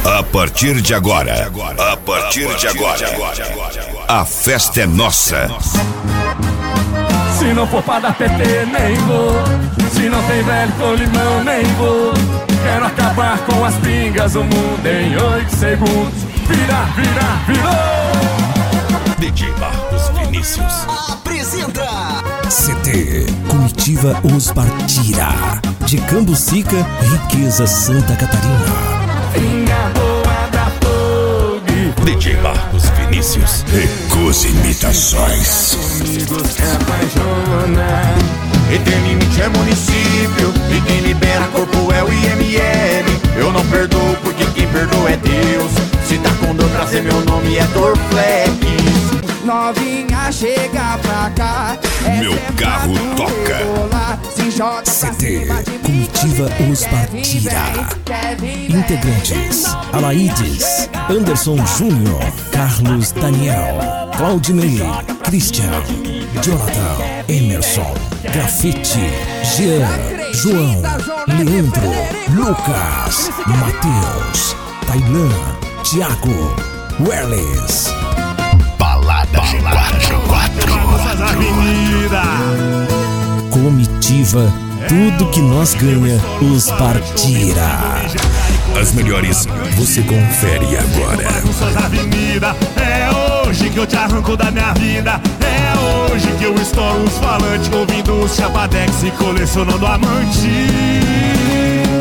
A partir de agora, a festa é nossa. Se não for pra dar PT, nem vou. Se não tem velho com limão, nem vou. Quero acabar com as pingas, o mundo em 8 segundos. Virou! DJ Marcos Vinícius apresenta CT Comitiva Os Partira, de Cambucica, Riqueza, Santa Catarina. Pinga boa da fogo. DJ Marcos Vinícius Recusa imitações. Comigo se apaixona. Eternamente é município e quem libera corpo é o IML. Eu não perdoo porque quem perdoa é Deus. Se tá com dor, trazer meu nome é Dorflex. Novinha, chega pra cá. Meu carro toca. CT Comitiva Os Partira. Integrantes: Alaides, Anderson Júnior, Carlos Daniel, Claudinei, Christian, Jonathan, Emerson, Grafite, Jean, João, Leandro, Lucas, Matheus, Tailan, Thiago, Welles. Balada G4. Comitiva, tudo que nós ganha, os Partira. As melhores você confere agora. Suas avenidas, é hoje que eu te arranco da minha vida. É hoje que eu estouro os falantes, ouvindo os chapadex e colecionando amante.